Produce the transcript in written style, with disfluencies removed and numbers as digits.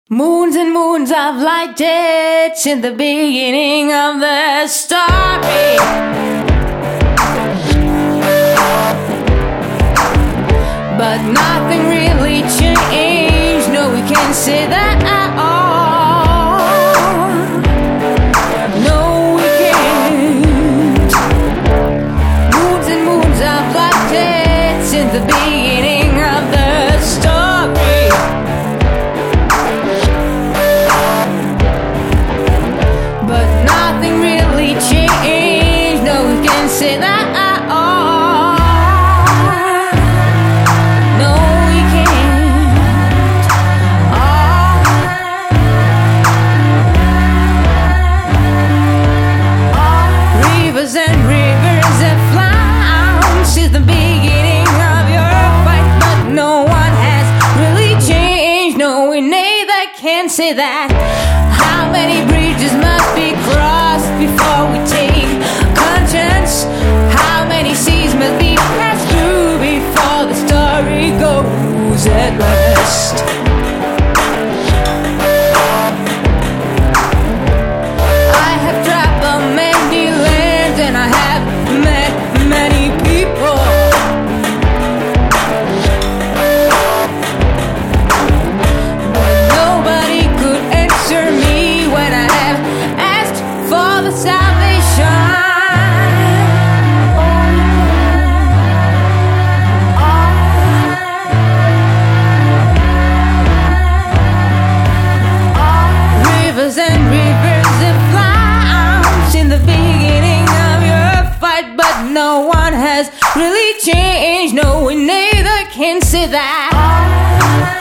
Moons and moons of light dates in the beginning of the story. But nothing really changed. No, we can't say that at all. No, we can't. Moons and moons of light dates in the beginning of the story. But nothing really changed. No, we can't say that at all. No, we can't. Rivers and rivers have flown since the beginning of your fight, but no one has really changed. No, we neither can say that. How many bridges must be crossed before we take conscience? How many seas must be passed through before the story goes at rest? I have traveled many lands and I have met many people. But nobody could answer me when I have asked for the salvation. Rivers and rivers have flown in the beginning of your fight, but no one has really changed. No, we neither can say that.